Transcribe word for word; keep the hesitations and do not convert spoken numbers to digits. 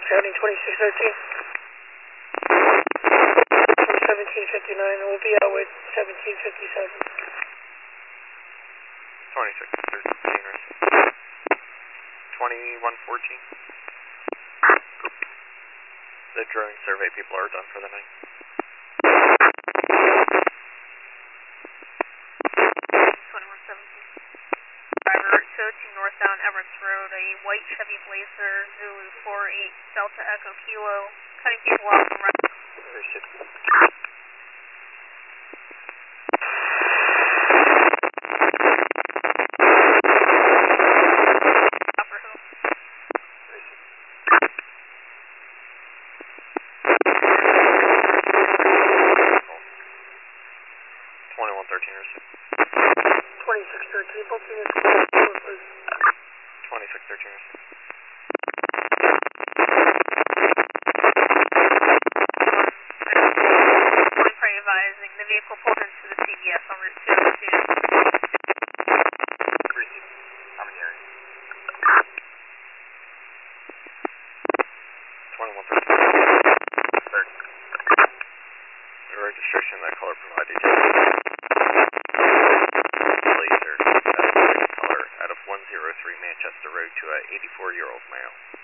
County twenty-six thirteen. seventeen fifty-nine, and we'll be out with seventeen fifty-seven. twenty-six thirteen, twenty-one fourteen. The drone survey people are done for the night. twenty-one seventeen. Driver two oh two northbound Everett Road, a white Chevy Blazer, Zulu four eight Delta Echo Kilo, cutting people off from right. twenty-one thirteen, twenty-six thirteen, both units, please. twenty-six thirteen. Advising the vehicle pulled into the C V S on Route two oh two. I'm in here. twenty-one thirteen. thirty. The registration that caller provided you. Blazer, that color out of one oh three Manchester Road to an eighty-four year old male.